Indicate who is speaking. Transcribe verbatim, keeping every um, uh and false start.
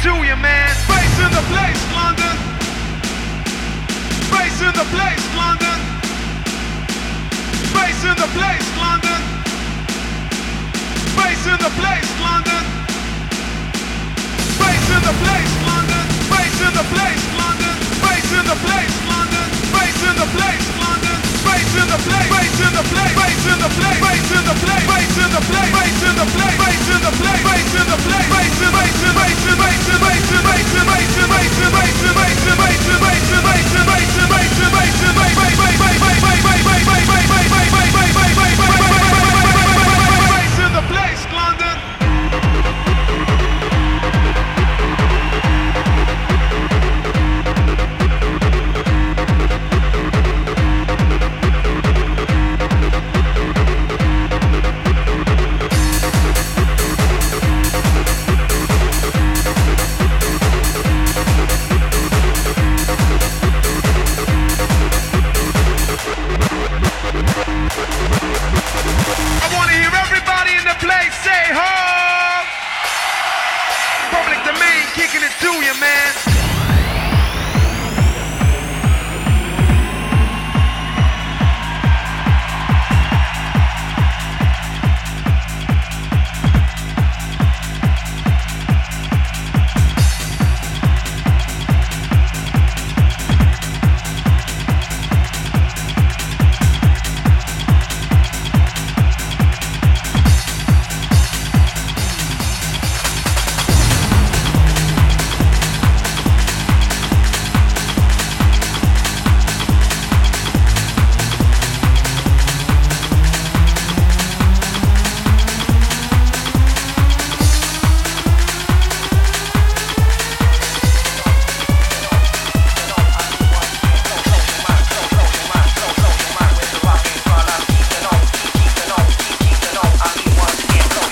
Speaker 1: to you, man. Bass in the place, London. Bass in the place, London. Bass in the place, London. Bass in the place, London. Bass in the place, London. Bass in the place, London. Bass in the place, London. Bass in the place, London. Bass in the place, bass in the place, bass in the place, bass in the place, bass in the place, bass in